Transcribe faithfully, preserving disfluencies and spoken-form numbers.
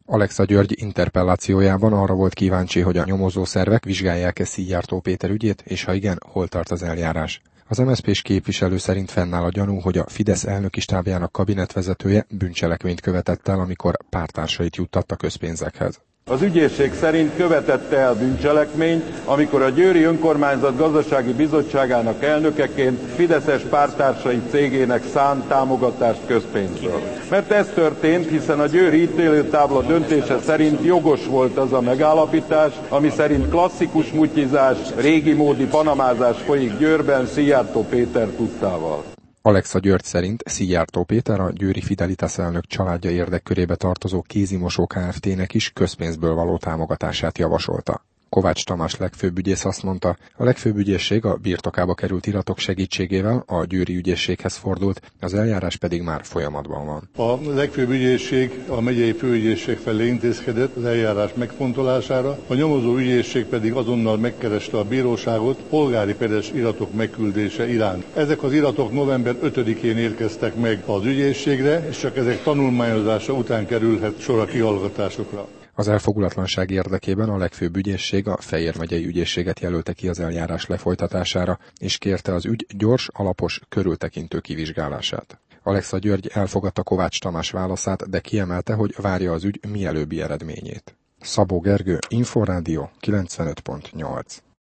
Alexa György interpellációjában arra volt kíváncsi, hogy a nyomozó szervek vizsgálják-e Szijjártó Péter ügyét, és ha igen, hol tart az eljárás. Az em es zé pés képviselő szerint fennáll a gyanú, hogy a Fidesz elnöki stábjának kabinetvezetője bűncselekményt követett el, amikor párttársait juttatta közpénzekhez. Az ügyészség szerint követette el bűncselekményt, amikor a Győri Önkormányzat Gazdasági Bizottságának elnökeként fideszes párttársai cégének szánt támogatást közpénzből. Mert ez történt, hiszen a győri ítélőtábla döntése szerint jogos volt az a megállapítás, ami szerint klasszikus mutyizás, régi módi panamázás folyik Győrben Szijjártó Péter tudtával. Alexa György szerint Szijjártó Péter a Győri Fidelitas elnök családja érdekkörébe tartozó Kézimosó Kft-nek is közpénzből való támogatását javasolta. Kovács Tamás legfőbb ügyész azt mondta, a legfőbb ügyészség a birtokába került iratok segítségével a győri ügyészséghez fordult, az eljárás pedig már folyamatban van. A legfőbb ügyészség a megyei főügyészség felé intézkedett az eljárás megfontolására, a nyomozó ügyészség pedig azonnal megkereste a bíróságot polgári peres iratok megküldése iránt. Ezek az iratok november ötödikén érkeztek meg az ügyészségre, és csak ezek tanulmányozása után kerülhet sor a kihallgatásokra. Az elfogulatlanság érdekében a legfőbb ügyészség a Fejér megyei ügyészséget jelölte ki az eljárás lefolytatására, és kérte az ügy gyors, alapos, körültekintő kivizsgálását. Alexa György elfogadta Kovács Tamás válaszát, de kiemelte, hogy várja az ügy mielőbbi eredményét. Szabó Gergő, Inforádió kilencvenöt pont nyolc.